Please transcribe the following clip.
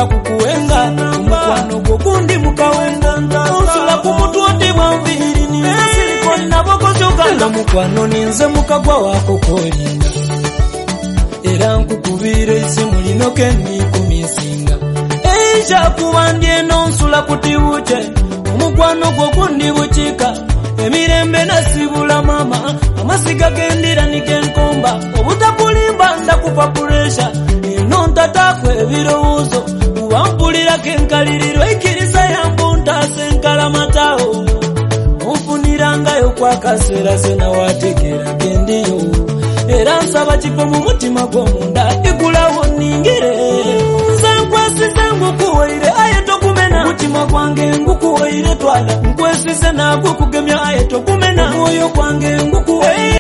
kukuwenga omukwano gwo gundi mukawenga onsula ku mutwe oti bwanviiri ninze silikoni nabokozoganga mukwano ninze mukagwa wako kolinga era nkukubira isimu lino kendikumisinga ekyakuba ndyeno nsula kutibuke omukwano gwo gundi bukika emirembe nasibula mama amasiga gendira nigenkomba obutakulimba ndakupa puresha eno ntatakwe ebirowoozo uwampulira kenkaliriro ikiriza yambu ntase nkalamatao onfunirangayo kwa kaseera sena wategera gendiyo era nsaba kifo mu mutima gw'omunda igulawo ningire nze nkwesize ngukuwaire aye tokumena mutima gwange ngukuwaire twala nkwesize nagwe kugemya aye tokumena mwoyo gwange ngukuwaire